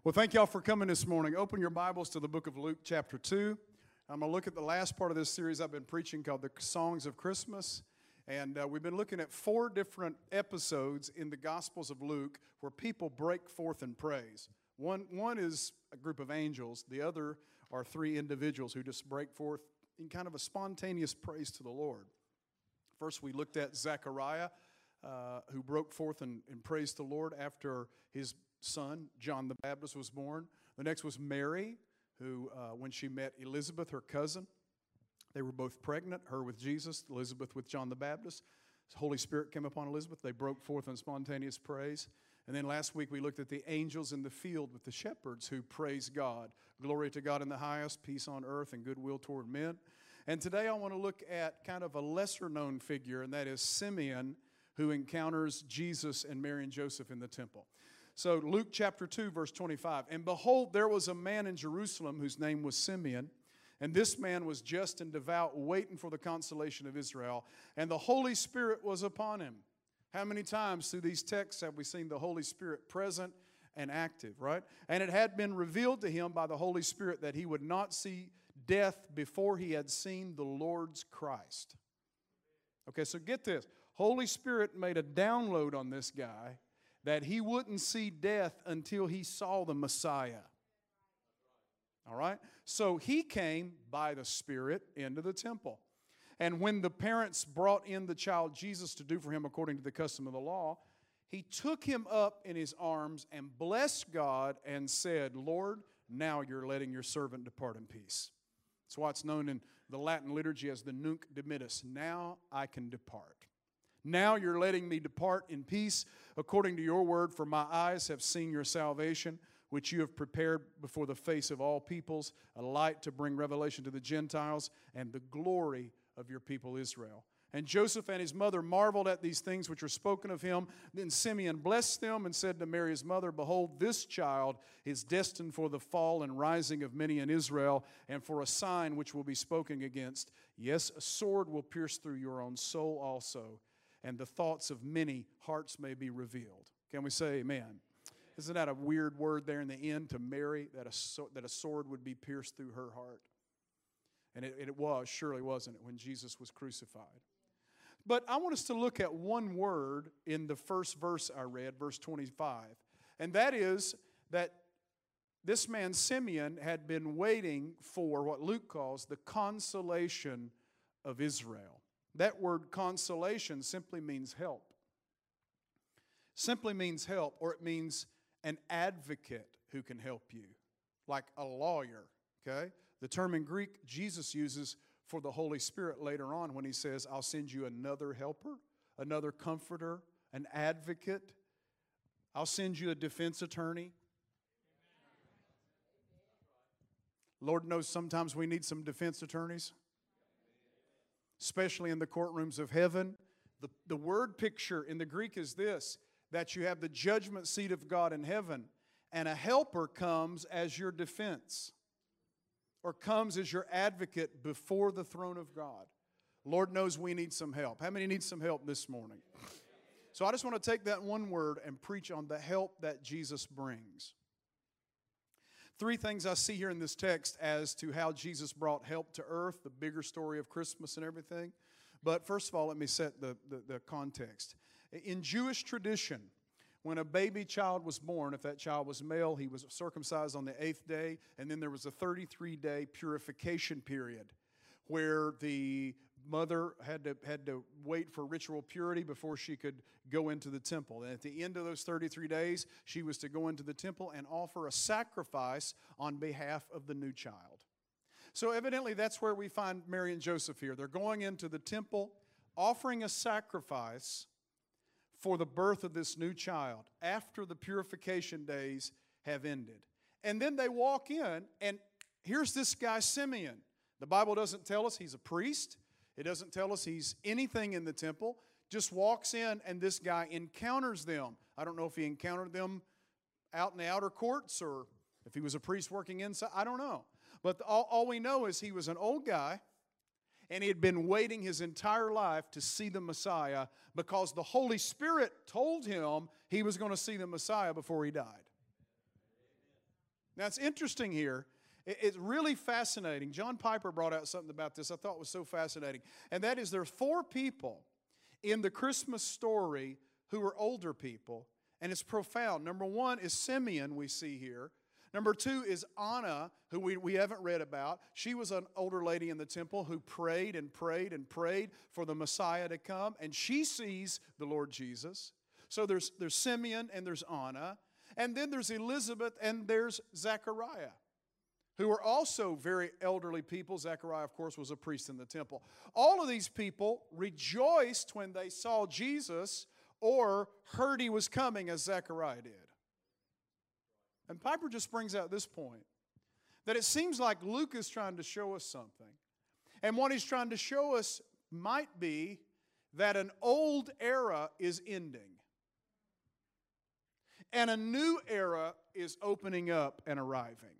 Well, thank y'all for coming this morning. Open your Bibles to the book of Luke chapter 2. I'm going to look at the last part of this series I've been preaching called The Songs of Christmas. And we've been looking at 4 different episodes in the Gospels of Luke where people break forth in praise. One is a group of angels. The other are 3 individuals who just break forth in kind of a spontaneous praise to the Lord. First, we looked at Zechariah, who broke forth in praise to the Lord after his son, John the Baptist, was born. The next was Mary, who, when she met Elizabeth, her cousin, they were both pregnant, her with Jesus, Elizabeth with John the Baptist. The Holy Spirit came upon Elizabeth. They broke forth in spontaneous praise. And then last week we looked at the angels in the field with the shepherds who praise God. Glory to God in the highest, peace on earth, and goodwill toward men. And today I want to look at kind of a lesser-known figure, and that is Simeon, who encounters Jesus and Mary and Joseph in the temple. So Luke chapter 2, verse 25. And behold, there was a man in Jerusalem whose name was Simeon. And this man was just and devout, waiting for the consolation of Israel. And the Holy Spirit was upon him. How many times through these texts have we seen the Holy Spirit present and active, right? And it had been revealed to him by the Holy Spirit that he would not see death before he had seen the Lord's Christ. Okay, so get this. Holy Spirit made a download on this guy that he wouldn't see death until he saw the Messiah. All right? So he came by the Spirit into the temple. And when the parents brought in the child Jesus to do for him according to the custom of the law, he took him up in his arms and blessed God and said, Lord, now you're letting your servant depart in peace. That's why it's known in the Latin liturgy as the Nunc Dimittis. Now I can depart. Now you're letting me depart in peace according to your word, for my eyes have seen your salvation, which you have prepared before the face of all peoples, a light to bring revelation to the Gentiles and the glory of your people Israel. And Joseph and his mother marveled at these things which were spoken of him. Then Simeon blessed them and said to Mary his mother, behold, this child is destined for the fall and rising of many in Israel, and for a sign which will be spoken against. Yes, a sword will pierce through your own soul also, and the thoughts of many hearts may be revealed. Can we say amen? Isn't that a weird word there in the end to Mary, that a sword would be pierced through her heart? And it was, surely wasn't it, when Jesus was crucified. But I want us to look at one word in the first verse I read, verse 25. And that is that this man Simeon had been waiting for what Luke calls the consolation of Israel. That word consolation simply means help. Simply means help, or it means an advocate who can help you, like a lawyer, okay? The term in Greek Jesus uses for the Holy Spirit later on when he says, I'll send you another helper, another comforter, an advocate. I'll send you a defense attorney. Lord knows sometimes we need some defense attorneys, especially in the courtrooms of heaven. The word picture in the Greek is this, that you have the judgment seat of God in heaven, and a helper comes as your defense, or comes as your advocate before the throne of God. Lord knows we need some help. How many need some help this morning? So I just want to take that one word and preach on the help that Jesus brings. 3 things I see here in this text as to how Jesus brought help to earth, the bigger story of Christmas and everything. But first of all, let me set the context. In Jewish tradition, when a baby child was born, if that child was male, he was circumcised on the 8th day, and then there was a 33-day purification period where the mother had to wait for ritual purity before she could go into the temple. And at the end of those 33 days, she was to go into the temple and offer a sacrifice on behalf of the new child. So evidently that's where we find Mary and Joseph here. They're going into the temple, offering a sacrifice for the birth of this new child after the purification days have ended. And then they walk in, and here's this guy Simeon. The Bible doesn't tell us he's a priest. It doesn't tell us he's anything in the temple. Just walks in, and this guy encounters them. I don't know if he encountered them out in the outer courts or if he was a priest working inside. I don't know. But all we know is he was an old guy, and he had been waiting his entire life to see the Messiah because the Holy Spirit told him he was going to see the Messiah before he died. Now, it's interesting here. It's really fascinating. John Piper brought out something about this I thought was so fascinating. And that is, there are 4 people in the Christmas story who are older people. And it's profound. Number 1 is Simeon, we see here. Number 2 is Anna, who we haven't read about. She was an older lady in the temple who prayed and prayed and prayed for the Messiah to come. And she sees the Lord Jesus. So there's Simeon and there's Anna. And then there's Elizabeth and there's Zechariah, who are also very elderly people. Zechariah, of course, was a priest in the temple. All of these people rejoiced when they saw Jesus or heard he was coming, as Zechariah did. And Piper just brings out this point, that it seems like Luke is trying to show us something. And what he's trying to show us might be that an old era is ending. And a new era is opening up and arriving.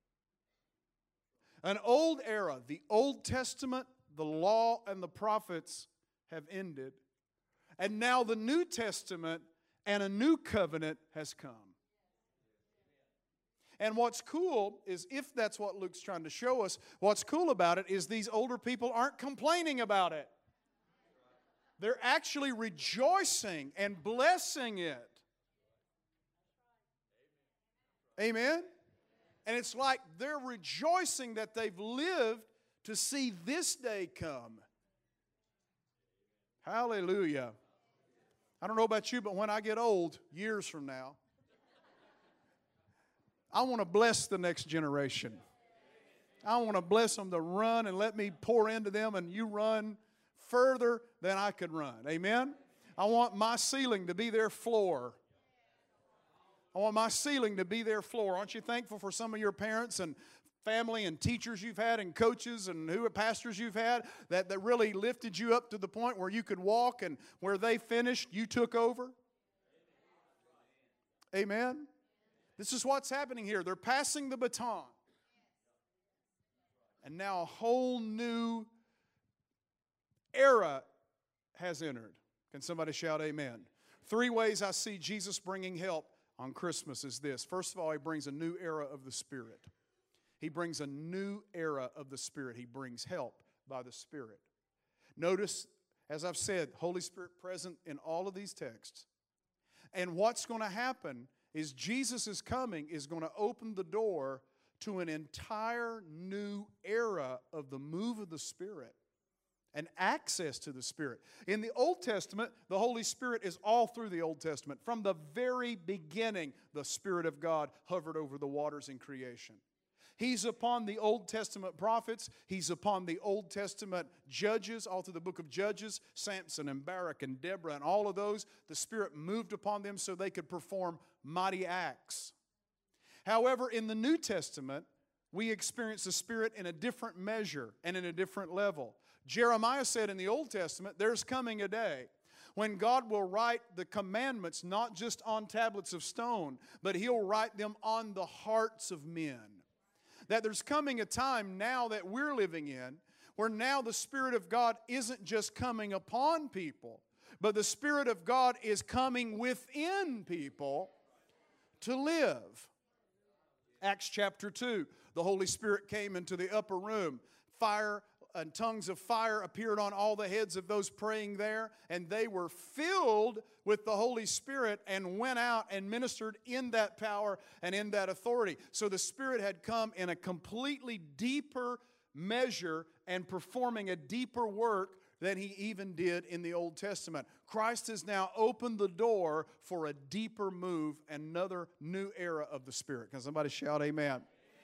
An old era, the Old Testament, the law, and the prophets have ended. And now the New Testament and a new covenant has come. And what's cool is, if that's what Luke's trying to show us, what's cool about it is these older people aren't complaining about it. They're actually rejoicing and blessing it. Amen? And it's like they're rejoicing that they've lived to see this day come. Hallelujah. I don't know about you, but when I get old, years from now, I want to bless the next generation. I want to bless them to run and let me pour into them, and you run further than I could run. Amen? I want my ceiling to be their floor. I want my ceiling to be their floor. Aren't you thankful for some of your parents and family and teachers you've had and coaches and pastors you've had that really lifted you up to the point where you could walk, and where they finished, you took over? Amen? This is what's happening here. They're passing the baton. And now a whole new era has entered. Can somebody shout amen? 3 ways I see Jesus bringing help on Christmas is this. First of all, he brings a new era of the Spirit. He brings a new era of the Spirit. He brings help by the Spirit. Notice, as I've said, Holy Spirit present in all of these texts. And what's going to happen is Jesus' coming is going to open the door to an entire new era of the move of the Spirit and access to the Spirit. In the Old Testament, the Holy Spirit is all through the Old Testament. From the very beginning, the Spirit of God hovered over the waters in creation. He's upon the Old Testament prophets. He's upon the Old Testament judges, all through the book of Judges, Samson and Barak and Deborah and all of those. The Spirit moved upon them so they could perform mighty acts. However, in the New Testament, we experience the Spirit in a different measure and in a different level. Jeremiah said in the Old Testament, there's coming a day when God will write the commandments not just on tablets of stone, but He'll write them on the hearts of men. That there's coming a time now that we're living in where now the Spirit of God isn't just coming upon people, but the Spirit of God is coming within people to live. Acts chapter 2, the Holy Spirit came into the upper room. Fire and tongues of fire appeared on all the heads of those praying there, and they were filled with the Holy Spirit and went out and ministered in that power and in that authority. So the Spirit had come in a completely deeper measure and performing a deeper work than He even did in the Old Testament. Christ has now opened the door for a deeper move, another new era of the Spirit. Can somebody shout amen?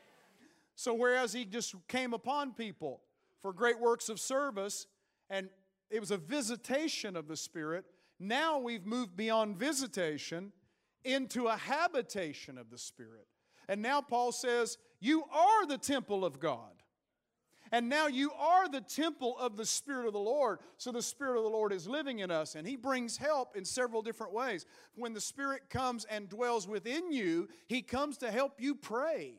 So whereas He just came upon people for great works of service, and it was a visitation of the Spirit, now we've moved beyond visitation into a habitation of the Spirit. And now Paul says, you are the temple of God. And now you are the temple of the Spirit of the Lord. So the Spirit of the Lord is living in us, and He brings help in several different ways. When the Spirit comes and dwells within you, He comes to help you pray.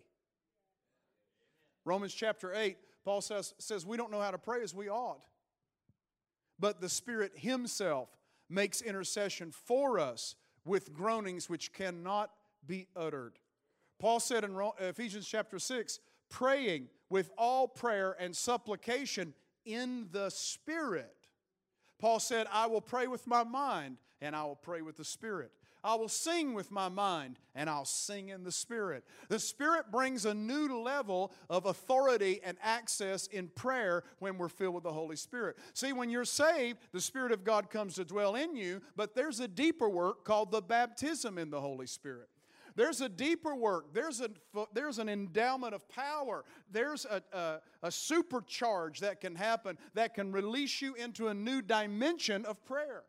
Romans chapter 8, Paul says we don't know how to pray as we ought. But the Spirit Himself makes intercession for us with groanings which cannot be uttered. Paul said in Ephesians chapter 6, praying with all prayer and supplication in the Spirit. Paul said, I will pray with my mind, and I will pray with the Spirit. I will sing with my mind, and I'll sing in the Spirit. The Spirit brings a new level of authority and access in prayer when we're filled with the Holy Spirit. See, when you're saved, the Spirit of God comes to dwell in you, but there's a deeper work called the baptism in the Holy Spirit. There's a deeper work. There's an endowment of power. There's a supercharge that can happen that can release you into a new dimension of prayer.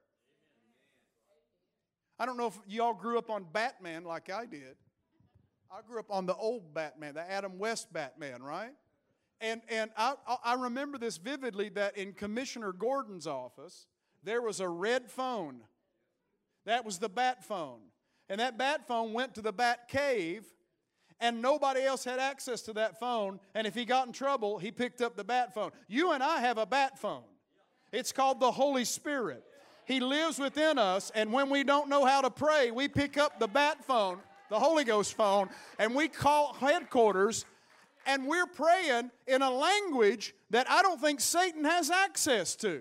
I don't know if y'all grew up on Batman like I did. I grew up on the old Batman, the Adam West Batman, right? And I remember this vividly, that in Commissioner Gordon's office, there was a red phone. That was the Bat phone. And that Bat phone went to the Bat cave, and nobody else had access to that phone. And if he got in trouble, he picked up the Bat phone. You and I have a Bat phone. It's called the Holy Spirit. He lives within us, and when we don't know how to pray, we pick up the Bat phone, the Holy Ghost phone, and we call headquarters, and we're praying in a language that I don't think Satan has access to.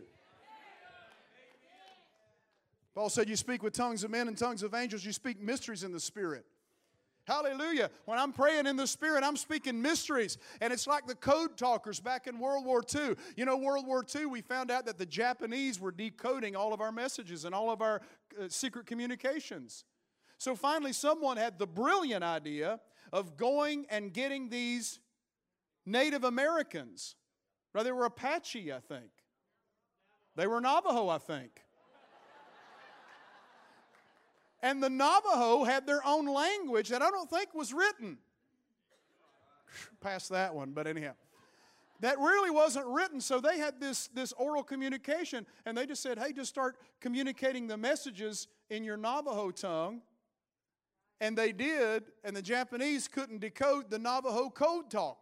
Paul said, you speak with tongues of men and tongues of angels. You speak mysteries in the Spirit. Hallelujah. When I'm praying in the Spirit, I'm speaking mysteries. And it's like the code talkers back in World War II. You know, World War II, we found out that the Japanese were decoding all of our messages and all of our secret communications. So finally, someone had the brilliant idea of going and getting these Native Americans. Well, they were Apache, I think. They were Navajo, I think. And the Navajo had their own language that I don't think was written. Past that one, but anyhow. That really wasn't written, so they had this oral communication, and they just said, hey, just start communicating the messages in your Navajo tongue. And they did, and the Japanese couldn't decode the Navajo code talkers.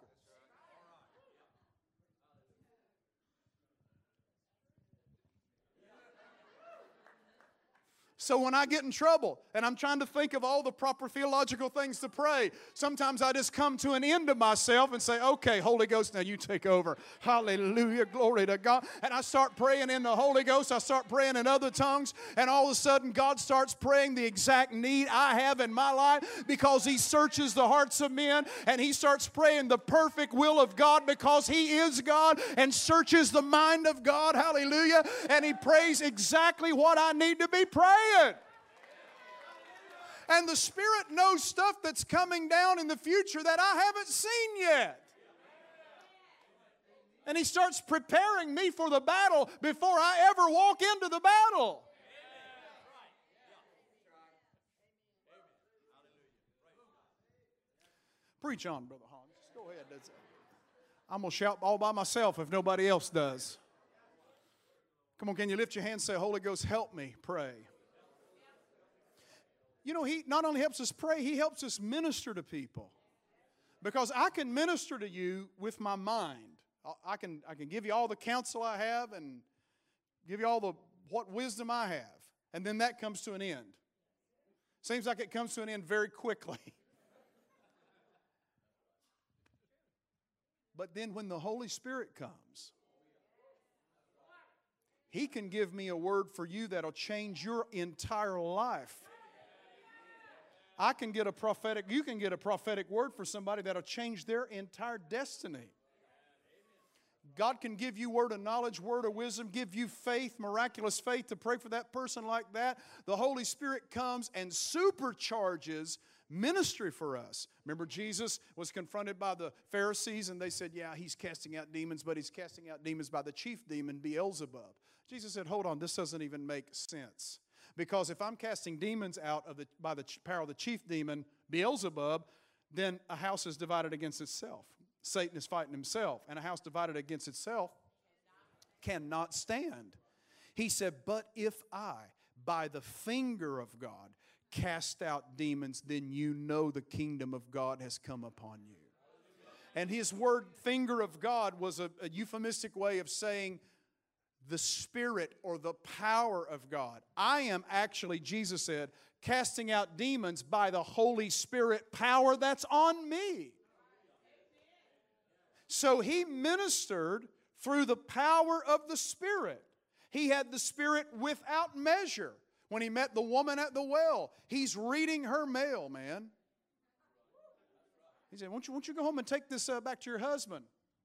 So when I get in trouble and I'm trying to think of all the proper theological things to pray, sometimes I just come to an end of myself and say, okay, Holy Ghost, now you take over. Hallelujah, glory to God. And I start praying in the Holy Ghost. I start praying in other tongues. And all of a sudden, God starts praying the exact need I have in my life, because He searches the hearts of men. And He starts praying the perfect will of God, because He is God and searches the mind of God. Hallelujah. And He prays exactly what I need to be praying. And the Spirit knows stuff that's coming down in the future that I haven't seen yet. And He starts preparing me for the battle before I ever walk into the battle. Preach on, Brother Hans. Just go ahead. I'm going to shout all by myself if nobody else does. Come on, can you lift your hand and say, Holy Ghost, help me pray. You know, He not only helps us pray, He helps us minister to people. Because I can minister to you with my mind. I can give you all the counsel I have and give you all what wisdom I have. And then that comes to an end. Seems like it comes to an end very quickly. But then when the Holy Spirit comes, He can give me a word for you that'll change your entire life. You can get a prophetic word for somebody that'll change their entire destiny. God can give you word of knowledge, word of wisdom, give you faith, miraculous faith to pray for that person like that. The Holy Spirit comes and supercharges ministry for us. Remember, Jesus was confronted by the Pharisees, and they said, yeah, He's casting out demons, but He's casting out demons by the chief demon, Beelzebub. Jesus said, hold on, this doesn't even make sense. Because if I'm casting demons out by the power of the chief demon, Beelzebub, then a house is divided against itself. Satan is fighting himself, and a house divided against itself cannot stand. He said, but if I, by the finger of God, cast out demons, then you know the kingdom of God has come upon you. And His word, finger of God, was a euphemistic way of saying the Spirit or the power of God. I am actually, Jesus said, casting out demons by the Holy Spirit power that's on me. So he ministered through the power of the Spirit. He had the Spirit without measure. When he met the woman at the well, he's reading her mail, man. He said, won't you go home and take this back to your husband?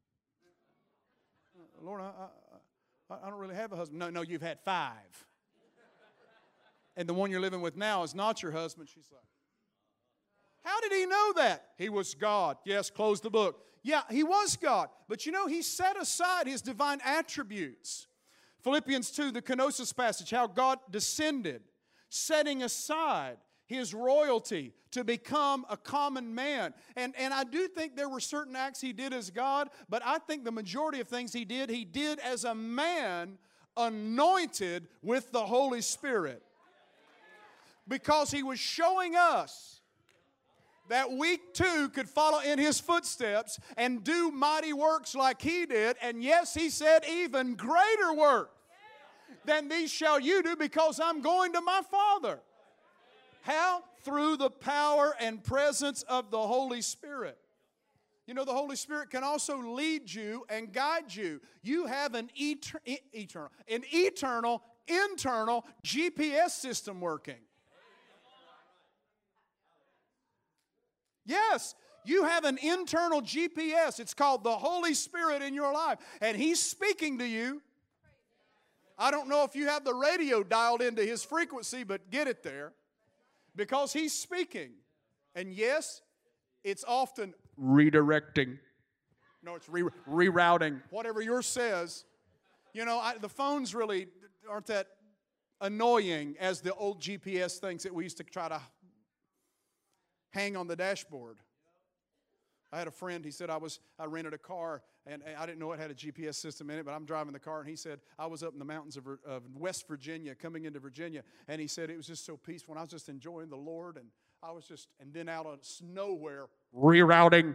Lord, I don't really have a husband. No, you've had 5. And the one you're living with now is not your husband. She's like, how did he know that? He was God. Yes, close the book. Yeah, he was God. But you know, he set aside his divine attributes. Philippians 2, the kenosis passage, how God descended, setting aside his royalty to become a common man. And I do think there were certain acts he did as God, but I think the majority of things he did as a man anointed with the Holy Spirit. Because he was showing us that we too could follow in his footsteps and do mighty works like he did. And yes, he said, even greater work than these shall you do, because I'm going to my Father. How? Through the power and presence of the Holy Spirit. You know, the Holy Spirit can also lead you and guide you. You have an eternal, internal GPS system working. Yes, you have an internal GPS. It's called the Holy Spirit in your life. And He's speaking to you. I don't know if you have the radio dialed into His frequency, but get it there. Because He's speaking. And yes, it's often redirecting. No, it's rerouting. Whatever yours says. You know, the phones really aren't that annoying as the old GPS things that we used to try to hang on the dashboard. I had a friend, he said I rented a car, and I didn't know it had a GPS system in it, but I'm driving the car, and he said, I was up in the mountains of West Virginia, coming into Virginia, and he said it was just so peaceful, and I was just enjoying the Lord, and I was just, and then out of nowhere, rerouting.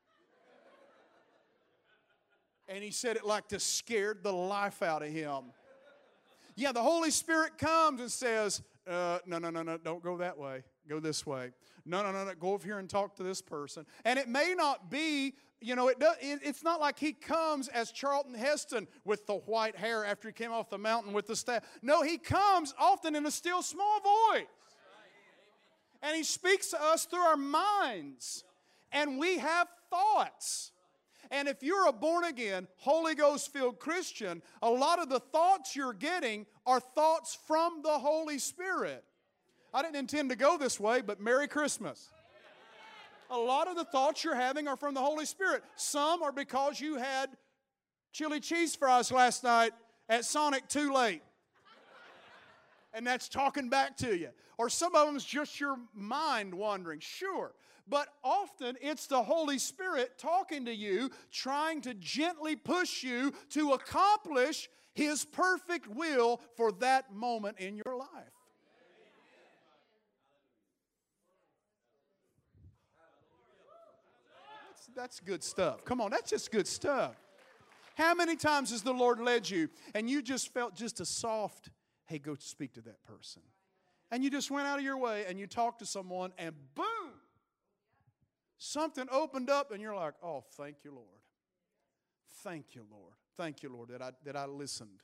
And he said it like this scared the life out of him. Yeah, the Holy Spirit comes and says, no, don't go that way. Go this way. No, go over here and talk to this person. And it may not be, you know, it's not like he comes as Charlton Heston with the white hair after he came off the mountain with the staff. No, he comes often in a still small voice. And he speaks to us through our minds. And we have thoughts. And if you're a born-again, Holy Ghost-filled Christian, a lot of the thoughts you're getting are thoughts from the Holy Spirit. I didn't intend to go this way, but Merry Christmas. A lot of the thoughts you're having are from the Holy Spirit. Some are because you had chili cheese fries last night at Sonic too late. And that's talking back to you. Or some of them is just your mind wandering. Sure. But often it's the Holy Spirit talking to you, trying to gently push you to accomplish His perfect will for that moment in your life. That's good stuff. Come on, that's just good stuff. How many times has the Lord led you and you just felt just a soft, hey, go speak to that person. And you just went out of your way and you talked to someone and boom, something opened up and you're like, oh, thank you, Lord. Thank you, Lord. Thank you, Lord, that I listened.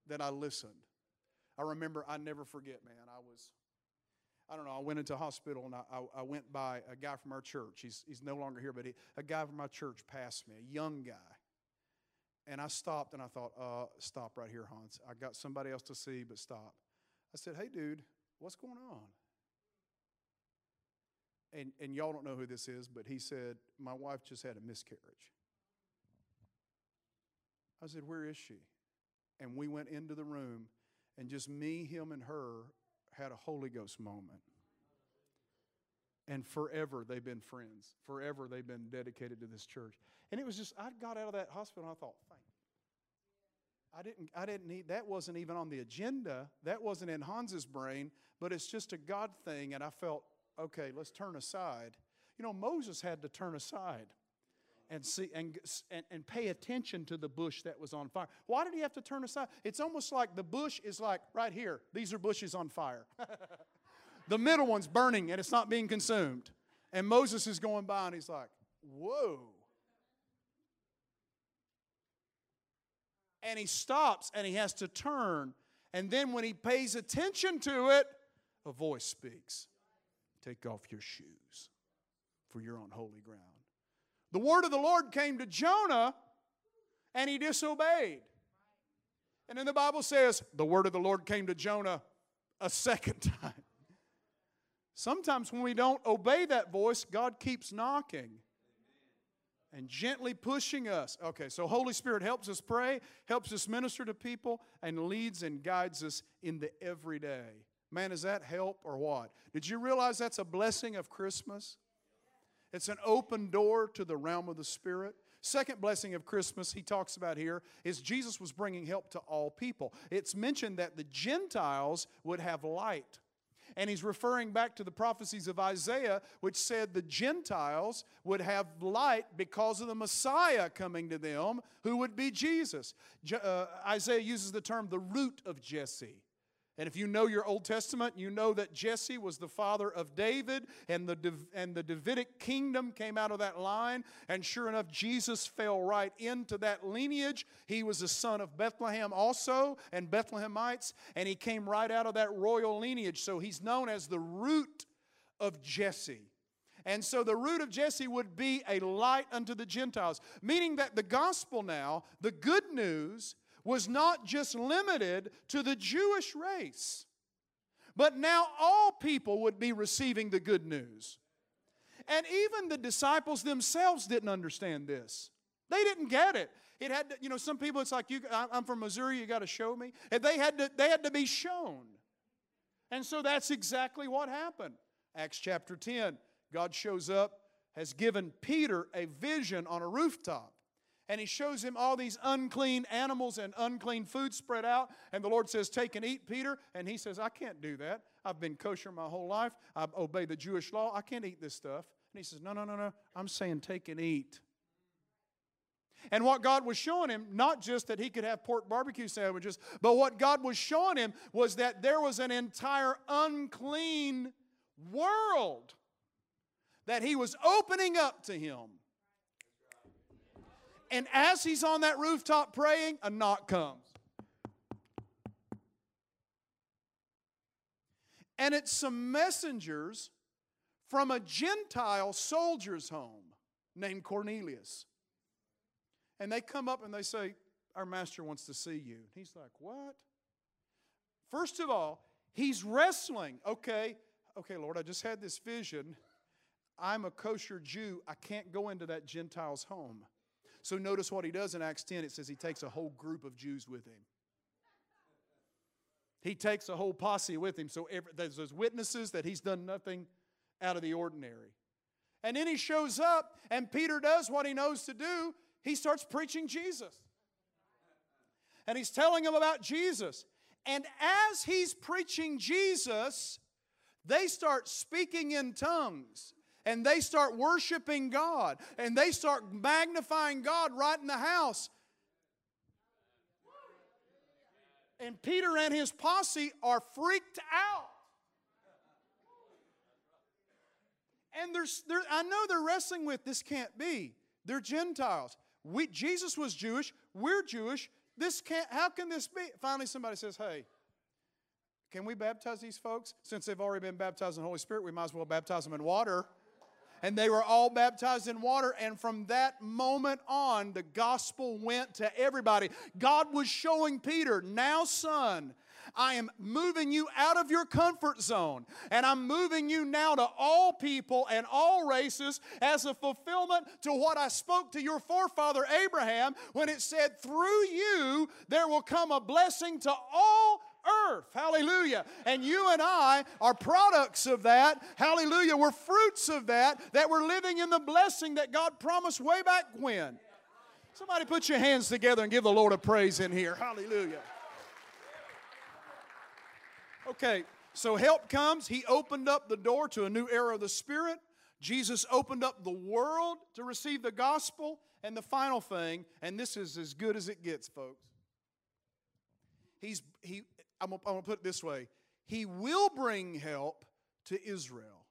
I remember, I never forget, man, I went into a hospital and I went by a guy from our church. He's no longer here, but a guy from my church passed me, a young guy. And I stopped and I thought, stop right here, Hans. I got somebody else to see, but stop. I said, hey, dude, what's going on? And y'all don't know who this is, but he said, my wife just had a miscarriage. I said, where is she? And we went into the room, and just me, him, and her had a Holy Ghost moment. And forever they've been friends. Forever they've been dedicated to this church. And it was just, I got out of that hospital and I thought, thank you. I didn't need, that wasn't even on the agenda. That wasn't in Hans's brain, but it's just a God thing. And I felt, okay, let's turn aside. You know, Moses had to turn aside and see and pay attention to the bush that was on fire. Why did he have to turn aside? It's almost like the bush is like right here. These are bushes on fire. The middle one's burning and it's not being consumed. And Moses is going by and he's like, whoa. And he stops and he has to turn. And then when he pays attention to it, a voice speaks. Take off your shoes, for you're on holy ground. The word of the Lord came to Jonah, and he disobeyed. And then the Bible says, the word of the Lord came to Jonah a second time. Sometimes when we don't obey that voice, God keeps knocking and gently pushing us. Okay, so Holy Spirit helps us pray, helps us minister to people, and leads and guides us in the everyday. Man, is that help or what? Did you realize that's a blessing of Christmas? It's an open door to the realm of the Spirit. Second blessing of Christmas he talks about here is Jesus was bringing help to all people. It's mentioned that the Gentiles would have light. And he's referring back to the prophecies of Isaiah, which said the Gentiles would have light because of the Messiah coming to them, who would be Jesus. Isaiah uses the term the root of Jesse. And if you know your Old Testament, you know that Jesse was the father of David, and the Davidic kingdom came out of that line. And sure enough, Jesus fell right into that lineage. He was the son of Bethlehem also, and Bethlehemites, and he came right out of that royal lineage. So he's known as the root of Jesse. And so the root of Jesse would be a light unto the Gentiles, meaning that the gospel now, the good news, was not just limited to the Jewish race, but now all people would be receiving the good news. And even the disciples themselves didn't understand this. They didn't get it. It had to, some people, it's like, I'm from Missouri, you got to show me. And they had to be shown. And so that's exactly what happened. Acts chapter 10, God shows up, has given Peter a vision on a rooftop. And he shows him all these unclean animals and unclean food spread out. And the Lord says, take and eat, Peter. And he says, I can't do that. I've been kosher my whole life. I've obeyed the Jewish law. I can't eat this stuff. And he says, no. I'm saying take and eat. And what God was showing him, not just that he could have pork barbecue sandwiches, but what God was showing him was that there was an entire unclean world that he was opening up to him. And as he's on that rooftop praying, a knock comes. And it's some messengers from a Gentile soldier's home named Cornelius. And they come up and they say, our master wants to see you. He's like, what? First of all, he's wrestling. Okay, Lord, I just had this vision. I'm a kosher Jew. I can't go into that Gentile's home. So notice what he does in Acts 10. It says he takes a whole group of Jews with him. He takes a whole posse with him. So there's witnesses that he's done nothing out of the ordinary. And then he shows up, and Peter does what he knows to do. He starts preaching Jesus. And he's telling them about Jesus. And as he's preaching Jesus, they start speaking in tongues. And they start worshiping God. And they start magnifying God right in the house. And Peter and his posse are freaked out. And I know they're wrestling with, this can't be. They're Gentiles. Jesus was Jewish. We're Jewish. How can this be? Finally somebody says, hey, can we baptize these folks? Since they've already been baptized in the Holy Spirit, we might as well baptize them in water. And they were all baptized in water. And from that moment on, the gospel went to everybody. God was showing Peter, now son, I am moving you out of your comfort zone. And I'm moving you now to all people and all races as a fulfillment to what I spoke to your forefather Abraham when it said, through you there will come a blessing to all earth. Hallelujah. And you and I are products of that. Hallelujah. We're fruits of that we're living in the blessing that God promised way back when. Somebody put your hands together and give the Lord a praise in here. Hallelujah. Okay, so help comes. He opened up the door to a new era of the Spirit. Jesus opened up the world to receive the gospel. And the final thing, and this is as good as it gets, folks. I'm going to put it this way. He will bring help to Israel.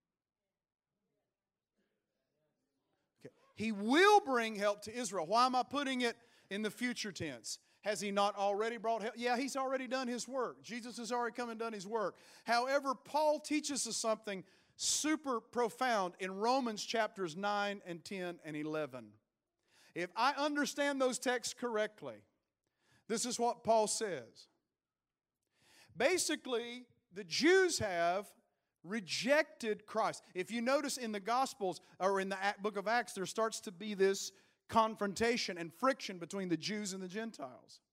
Okay. He will bring help to Israel. Why am I putting it in the future tense? Has He not already brought help? Yeah, He's already done His work. Jesus has already come and done His work. However, Paul teaches us something super profound in Romans chapters 9 and 10 and 11. If I understand those texts correctly, this is what Paul says. Basically, the Jews have rejected Christ. If you notice in the Gospels or in the book of Acts, there starts to be this confrontation and friction between the Jews and the Gentiles.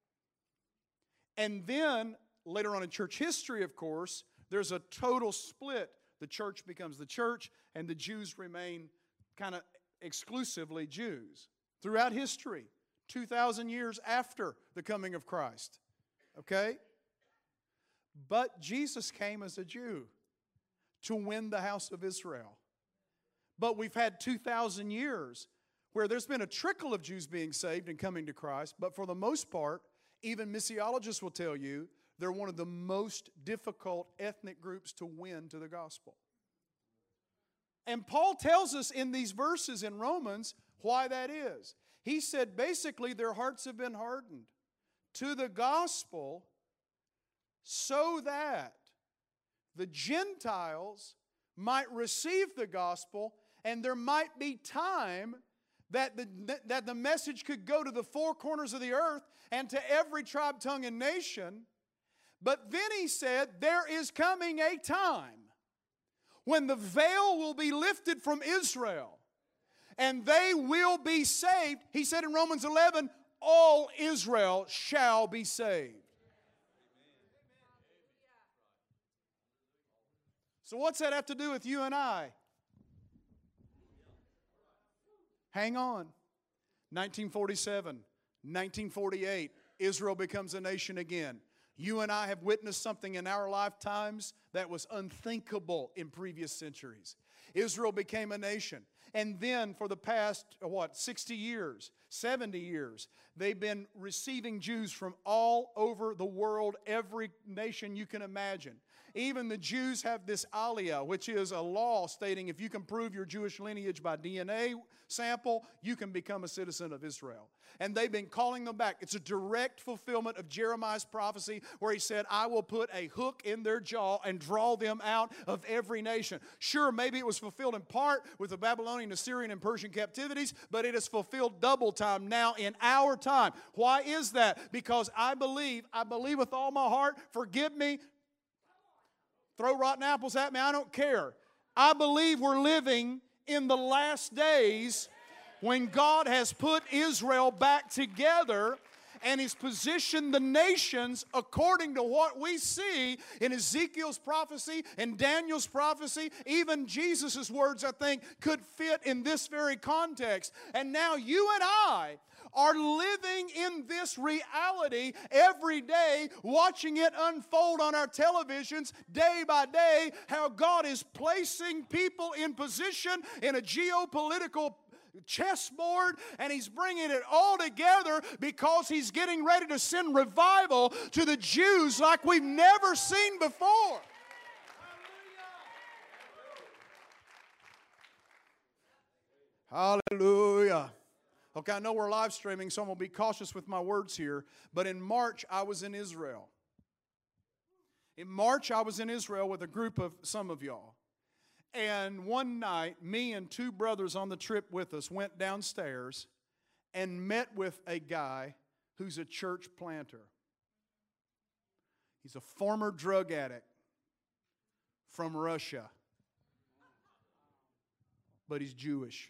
And then, later on in church history, of course, there's a total split. The church becomes the church, and the Jews remain kind of exclusively Jews. Throughout history, 2,000 years after the coming of Christ. Okay? But Jesus came as a Jew to win the house of Israel. But we've had 2,000 years where there's been a trickle of Jews being saved and coming to Christ, but for the most part, even missiologists will tell you, they're one of the most difficult ethnic groups to win to the gospel. And Paul tells us in these verses in Romans why that is. He said basically their hearts have been hardened to the gospel so that the Gentiles might receive the gospel and there might be time that the message could go to the four corners of the earth and to every tribe, tongue, and nation. But then he said, there is coming a time when the veil will be lifted from Israel and they will be saved. He said in Romans 11, all Israel shall be saved. So what's that have to do with you and I? Hang on. 1947, 1948, Israel becomes a nation again. You and I have witnessed something in our lifetimes that was unthinkable in previous centuries. Israel became a nation. And then for the past, 60 years, 70 years, they've been receiving Jews from all over the world, every nation you can imagine. Even the Jews have this aliyah, which is a law stating if you can prove your Jewish lineage by DNA sample, you can become a citizen of Israel. And they've been calling them back. It's a direct fulfillment of Jeremiah's prophecy where he said, I will put a hook in their jaw and draw them out of every nation. Sure, maybe it was fulfilled in part with the Babylonian, Assyrian, and Persian captivities, but it is fulfilled double time now in our time. Why is that? Because I believe with all my heart, forgive me, throw rotten apples at me, I don't care. I believe we're living in the last days when God has put Israel back together and He's positioned the nations according to what we see in Ezekiel's prophecy and Daniel's prophecy. Even Jesus' words, I think, could fit in this very context. And now you and I are living in this reality every day, watching it unfold on our televisions day by day, how God is placing people in position in a geopolitical chessboard, and He's bringing it all together because He's getting ready to send revival to the Jews like we've never seen before. Hallelujah. Okay, I know we're live streaming, so I'm going to be cautious with my words here. But in March, I was in Israel. In March, I was in Israel with a group of some of y'all. And one night, me and two brothers on the trip with us went downstairs and met with a guy who's a church planter. He's a former drug addict from Russia, but he's Jewish.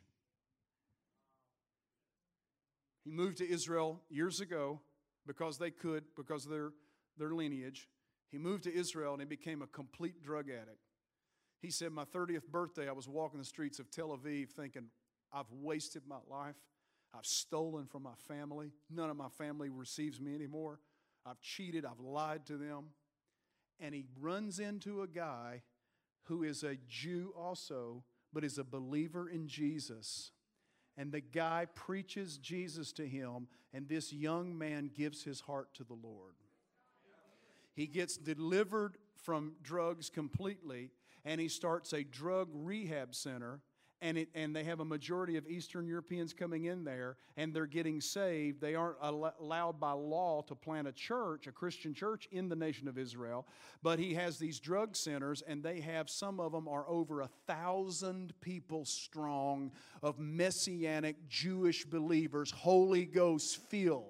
He moved to Israel years ago because they could, because of their lineage. He moved to Israel and he became a complete drug addict. He said, my 30th birthday, I was walking the streets of Tel Aviv thinking, I've wasted my life. I've stolen from my family. None of my family receives me anymore. I've cheated. I've lied to them. And he runs into a guy who is a Jew also, but is a believer in Jesus. And the guy preaches Jesus to him, and this young man gives his heart to the Lord. He gets delivered from drugs completely, and he starts a drug rehab center. And they have a majority of Eastern Europeans coming in there, and they're getting saved. They aren't allowed by law to plant a church, a Christian church, in the nation of Israel. But he has these drug centers, and they have, some of them are over 1,000 people strong, of Messianic Jewish believers, Holy Ghost filled.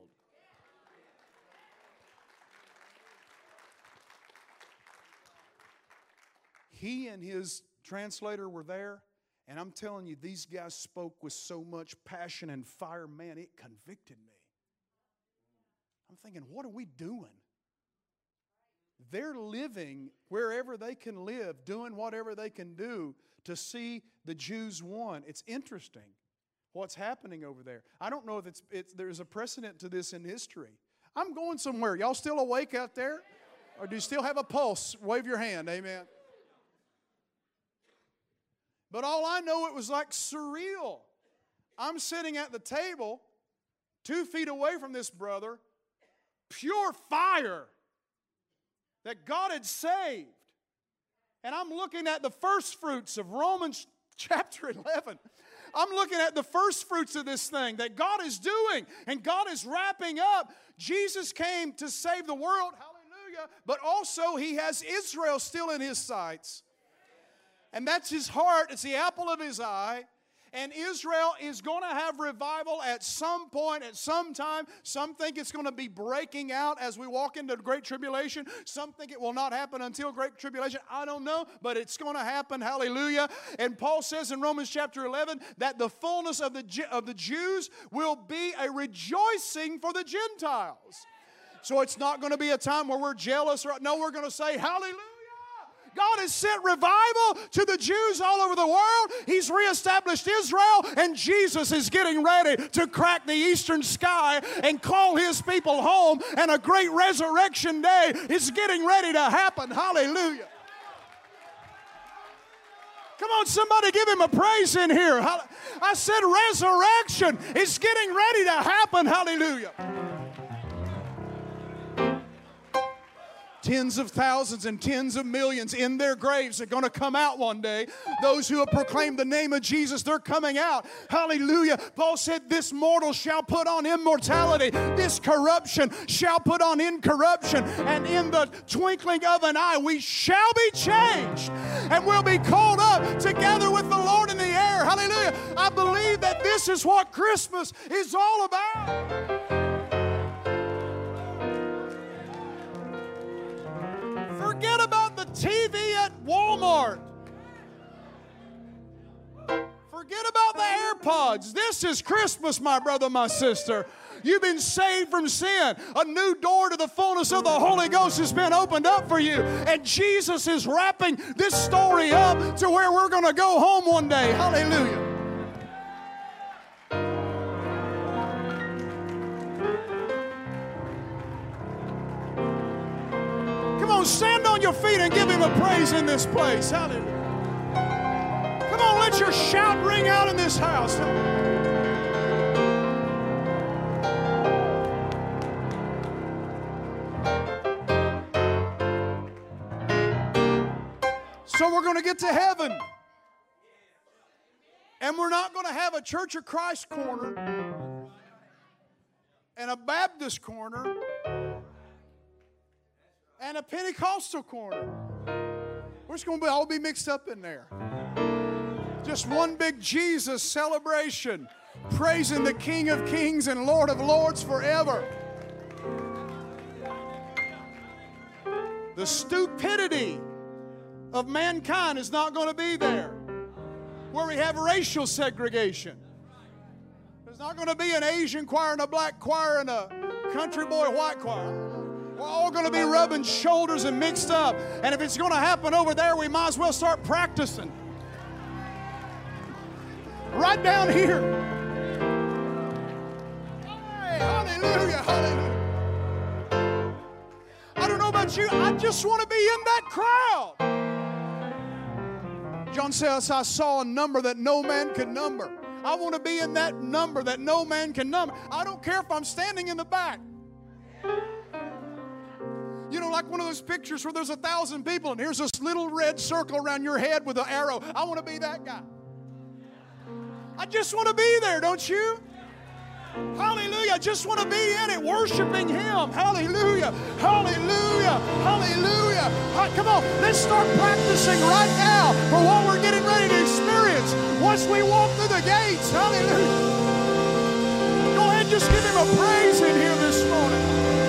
He and his translator were there. And I'm telling you, these guys spoke with so much passion and fire, man, it convicted me. I'm thinking, what are we doing? They're living wherever they can live, doing whatever they can do to see the Jews won. It's interesting what's happening over there. I don't know if there's a precedent to this in history. I'm going somewhere. Y'all still awake out there? Or do you still have a pulse? Wave your hand, amen. But all I know, it was like surreal. I'm sitting at the table, 2 feet away from this brother, pure fire that God had saved. And I'm looking at the first fruits of Romans chapter 11. I'm looking at the first fruits of this thing that God is doing, and God is wrapping up. Jesus came to save the world, hallelujah, but also He has Israel still in His sights. And that's His heart. It's the apple of His eye. And Israel is going to have revival at some point, at some time. Some think it's going to be breaking out as we walk into the Great Tribulation. Some think it will not happen until Great Tribulation. I don't know, but it's going to happen. Hallelujah. And Paul says in Romans chapter 11 that the fullness of the Jews will be a rejoicing for the Gentiles. So it's not going to be a time where we're jealous. No, we're going to say, hallelujah. God has sent revival to the Jews all over the world. He's reestablished Israel, and Jesus is getting ready to crack the eastern sky and call His people home, and a great resurrection day is getting ready to happen. Hallelujah. Come on, somebody give Him a praise in here. I said resurrection is getting ready to happen. Hallelujah. Tens of thousands and tens of millions in their graves are going to come out one day. Those who have proclaimed the name of Jesus, they're coming out. Hallelujah. Paul said, this mortal shall put on immortality. This corruption shall put on incorruption. And in the twinkling of an eye, we shall be changed. And we'll be called up together with the Lord in the air. Hallelujah. I believe that this is what Christmas is all about. Forget about the TV at Walmart. Forget about the AirPods. This is Christmas, my brother, my sister. You've been saved from sin. A new door to the fullness of the Holy Ghost has been opened up for you. And Jesus is wrapping this story up to where we're going to go home one day. Hallelujah. Stand on your feet and give Him a praise in this place. Hallelujah. Come on, let your shout ring out in this house. So we're going to get to heaven. And we're not going to have a Church of Christ corner and a Baptist corner and a Pentecostal corner. We're just going to all be mixed up in there. Just one big Jesus celebration, praising the King of Kings and Lord of Lords forever. The stupidity of mankind is not going to be there, where we have racial segregation. There's not going to be an Asian choir and a black choir and a country boy white choir. We're all going to be rubbing shoulders and mixed up. And if it's going to happen over there, we might as well start practicing. Right down here. Hey, hallelujah, hallelujah. I don't know about you, I just want to be in that crowd. John says, I saw a number that no man could number. I want to be in that number that no man can number. I don't care if I'm standing in the back. You know, like one of those pictures where there's 1,000 people and here's this little red circle around your head with an arrow. I want to be that guy. I just want to be there, don't you? Hallelujah. I just want to be in it, worshiping Him. Hallelujah. Hallelujah. Hallelujah. Come on, let's start practicing right now for what we're getting ready to experience once we walk through the gates. Hallelujah. Go ahead, just give Him a praise in here this morning.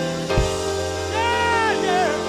Yeah, yeah.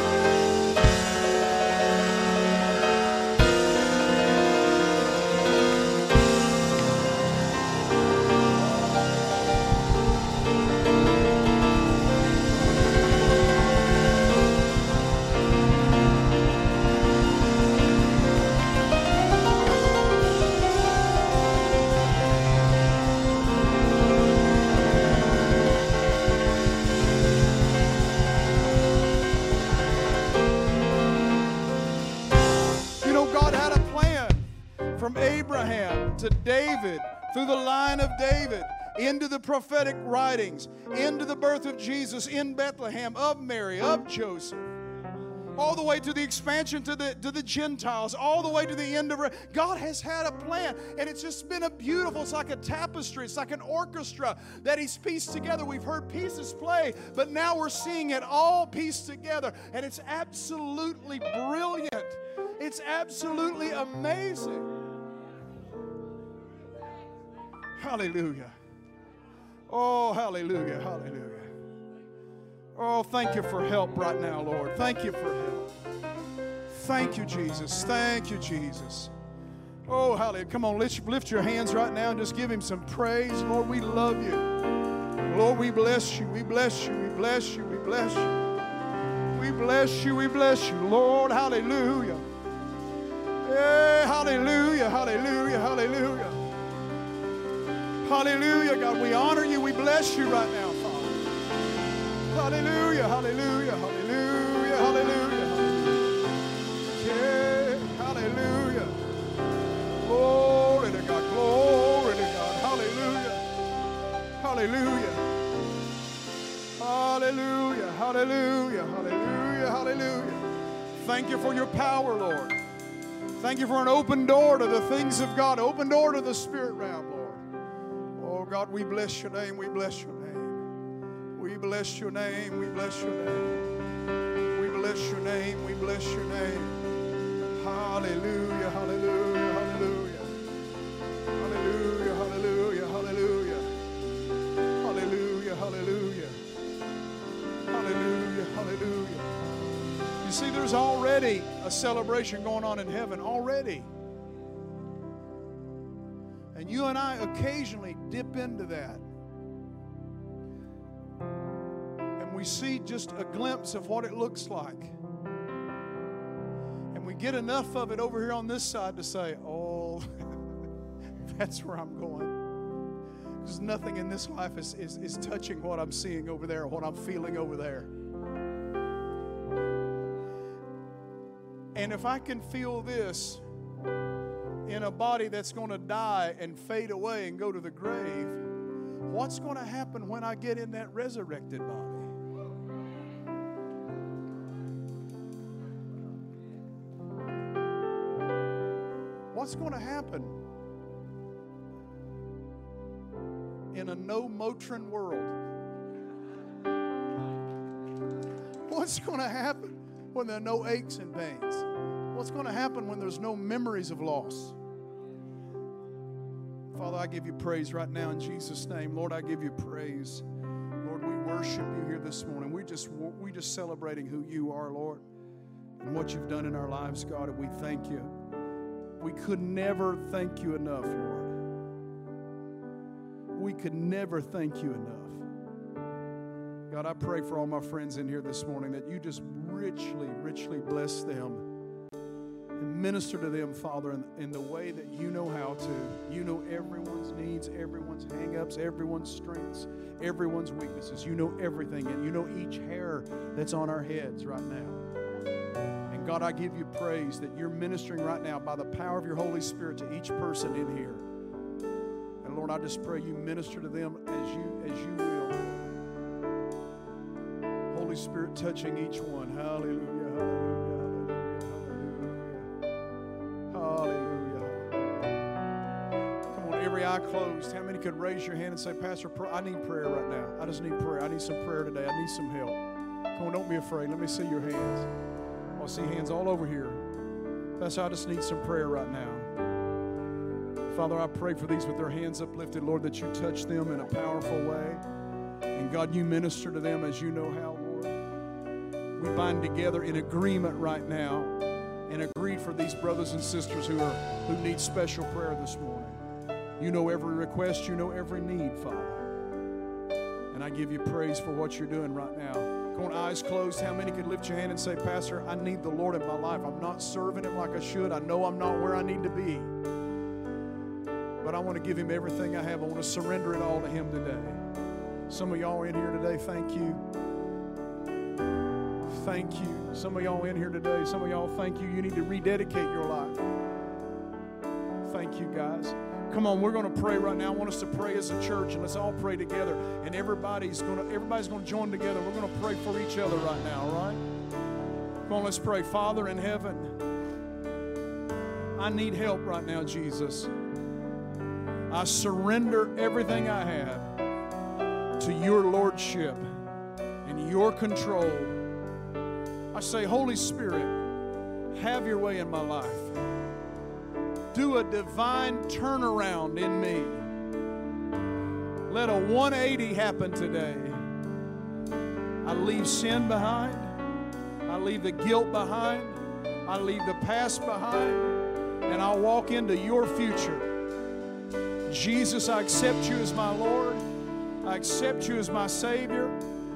From Abraham to David, through the line of David, into the prophetic writings, into the birth of Jesus in Bethlehem, of Mary, of Joseph, all the way to the expansion to the Gentiles, all the way to the end of it. God has had a plan, and it's just been it's like a tapestry, it's like an orchestra that He's pieced together. We've heard pieces play, but now we're seeing it all pieced together, and it's absolutely brilliant. It's absolutely amazing. Hallelujah. Oh, hallelujah, hallelujah. Oh, thank you for help right now, Lord. Thank you for help. Thank you, Jesus. Thank you, Jesus. Oh, hallelujah. Come on, lift your hands right now and just give Him some praise. Lord, we love you. Lord, we bless you. We bless you. We bless you. We bless you. We bless you. We bless you. Lord, hallelujah. Yeah, hallelujah, hallelujah, hallelujah. Hallelujah, God, we honor you. We bless you right now, Father. Hallelujah, hallelujah, hallelujah, hallelujah. Yeah, hallelujah. Glory to God, glory to God. Hallelujah, hallelujah. Hallelujah, hallelujah, hallelujah, hallelujah. Thank you for your power, Lord. Thank you for an open door to the things of God, open door to the spirit realm, Lord. Oh, God, we bless your name. We bless your name. We bless your name. We bless your name. We bless your name. We bless your name. Hallelujah, hallelujah, hallelujah. Hallelujah, hallelujah, hallelujah. Hallelujah, hallelujah. Hallelujah, hallelujah. You see, there's already a celebration going on in heaven already. And you and I occasionally dip into that. And we see just a glimpse of what it looks like. And we get enough of it over here on this side to say, oh, that's where I'm going. Because nothing in this life is touching what I'm seeing over there, what I'm feeling over there. And if I can feel this in a body that's going to die and fade away and go to the grave, what's going to happen when I get in that resurrected body? What's going to happen in a no Motrin world? What's going to happen when there are no aches and pains? What's going to happen when there's no memories of loss? Father, I give you praise right now in Jesus' name. Lord, I give you praise. Lord, we worship you here this morning. We just celebrating who you are, Lord, and what you've done in our lives, God, and we thank you. We could never thank you enough, Lord. We could never thank you enough. God, I pray for all my friends in here this morning that you just richly, richly bless them and minister to them, Father, in the way that you know how to. You know everyone's needs, everyone's hang-ups, everyone's strengths, everyone's weaknesses. You know everything, and you know each hair that's on our heads right now. And God, I give you praise that you're ministering right now by the power of your Holy Spirit to each person in here. And Lord, I just pray you minister to them as you will. Holy Spirit touching each one. Hallelujah, hallelujah, hallelujah, hallelujah. Come on, every eye closed. How many could raise your hand and say, Pastor, I need prayer right now. I just need prayer. I need some prayer today. I need some help. Come on, don't be afraid. Let me see your hands. I see hands all over here. Pastor, I just need some prayer right now. Father, I pray for these with their hands uplifted, Lord, that you touch them in a powerful way. And God, you minister to them as you know how, Lord. We bind together in agreement right now and agree for these brothers and sisters who need special prayer this morning. You know every request, you know every need, Father. And I give you praise for what you're doing right now. Come on, eyes closed. How many could lift your hand and say, Pastor, I need the Lord in my life. I'm not serving Him like I should. I know I'm not where I need to be. But I want to give Him everything I have. I want to surrender it all to Him today. Some of y'all in here today, thank you. Thank you. Some of y'all in here today, some of y'all, thank you. You need to rededicate your life. Thank you, guys. Come on, we're going to pray right now. I want us to pray as a church, and let's all pray together. And everybody's going to join together. We're going to pray for each other right now, all right? Come on, let's pray. Father in heaven, I need help right now, Jesus. I surrender everything I have to your lordship and your control. I say, Holy Spirit, have your way in my life. Do a divine turnaround in me. Let a 180 happen today. I leave sin behind. I leave the guilt behind. I leave the past behind. And I'll walk into your future. Jesus, I accept you as my Lord. I accept you as my Savior.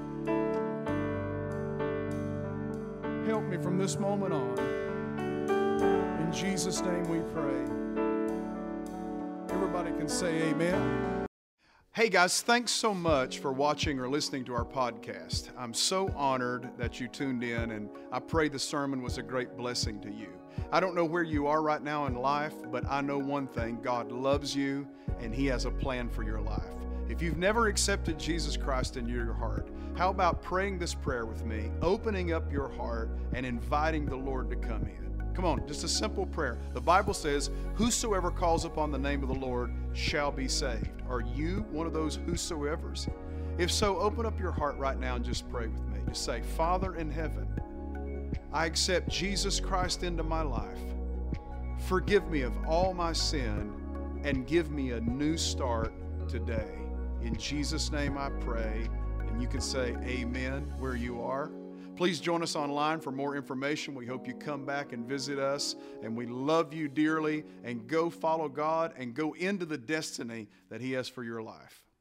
Help me from this moment on. In Jesus' name we pray. Everybody can say amen. Hey guys, thanks so much for watching or listening to our podcast. I'm so honored that you tuned in, and I pray the sermon was a great blessing to you. I don't know where you are right now in life, but I know one thing: God loves you and He has a plan for your life. If you've never accepted Jesus Christ into your heart, how about praying this prayer with me, opening up your heart and inviting the Lord to come in? Come on, just a simple prayer. The Bible says, whosoever calls upon the name of the Lord shall be saved. Are you one of those whosoevers? If so, open up your heart right now and just pray with me. Just say, Father in heaven, I accept Jesus Christ into my life. Forgive me of all my sin and give me a new start today. In Jesus' name I pray. And you can say amen where you are. Please join us online for more information. We hope you come back and visit us. And we love you dearly. And go follow God and go into the destiny that He has for your life.